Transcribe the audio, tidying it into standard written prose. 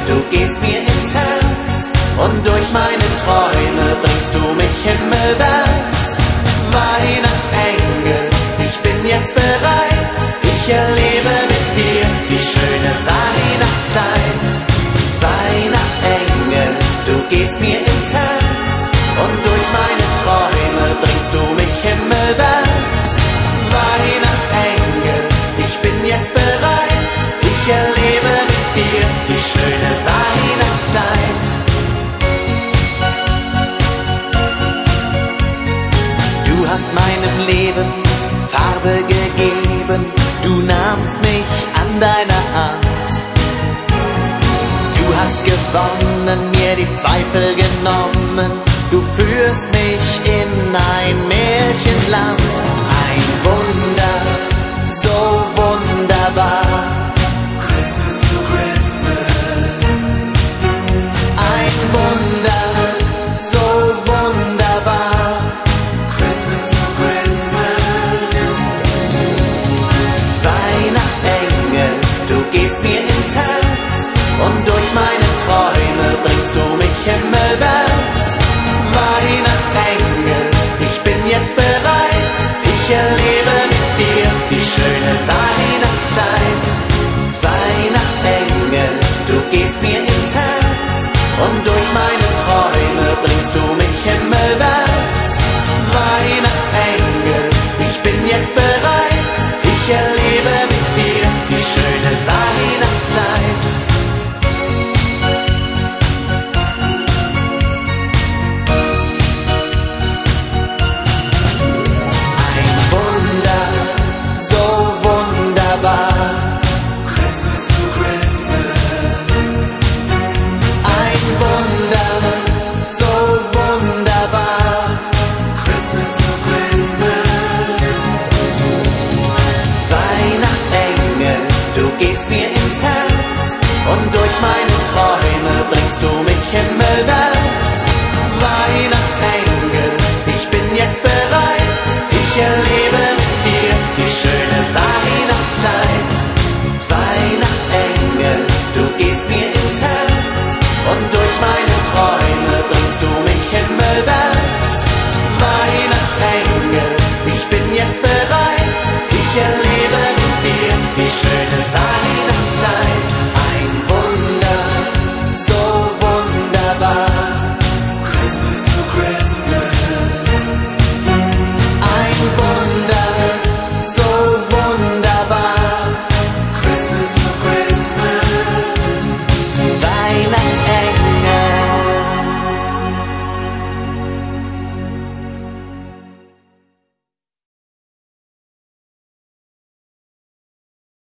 du gehst mir ins Herz und durch meine Träume bringst du mich himmelwärts. Weihnachtsengel, ich bin jetzt bereit, ich erlebe mit dir die schöne Weihnachtszeit. Weihnachtsengel, du gehst mir ins Herz und durch meine Träume bringst du mich himmelwärts. Weihnachtsengel, ich bin jetzt bereit, ich erlebe mit dir die schöne Weihnachtszeit. Du hast meinem Leben Farbe gegeben, du nahmst mich an deiner Hand. Du hast gewonnen, mir die Zweifel genommen, du führst mich in ein Märchenland. Ein Wunder, so wunderbar. Christmas to Christmas. Ein Wunder, so wunderbar. Christmas to Christmas. Weihnachtsengel, du gehst mir ins Herz und durch meine Träume bringst du mich himmelwärts. Weihnachtsengel, ich bin jetzt bereit, ich erlebe mit dir die schöne Weihnachtszeit. Weihnachtsengel, du gehst mir ins Herz und durch meine Träume bringst du mich himmelwärts. Weihnachtsengel, ich bin jetzt bereit, ich erlebe mit dir die schöne Weihnachtszeit. Ein Wunder, so wunderbar. Christmas to Christmas. Ein Wunder, so wunderbar. Christmas to Christmas. Weihnachtsengel, du gehst mir ins Herz und durch meine Träume bringst du mich